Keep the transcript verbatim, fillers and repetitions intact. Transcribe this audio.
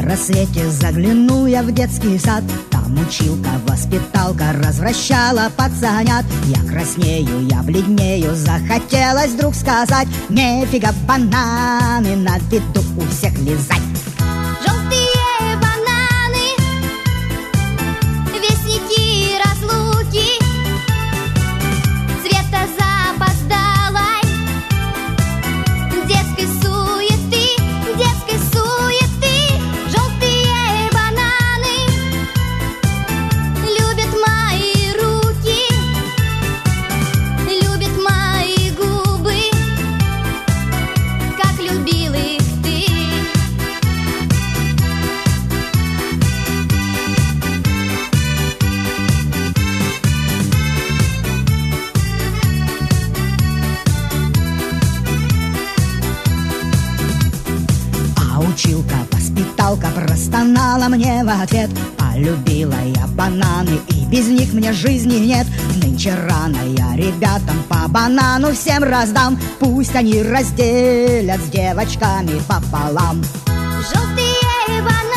рассвете заглянул я в детский сад. Там училка, воспиталка развращала пацанят. Я краснею, я бледнею, захотелось вдруг сказать: нефига бананы на виду у всех лизать. Желтые бананы, вестники разлуки, цвета запоздалой детской суеты, детской суеты. Желтые бананы любят мои руки, любят мои губы, как любил их ты. А училка, воспиталка простонала мне в ответ: полюбила я бананы, и без них мне жизни нет. Нынче рано я ребятам по банану всем раздам. Пусть они разделят с девочками пополам. Желтые бананы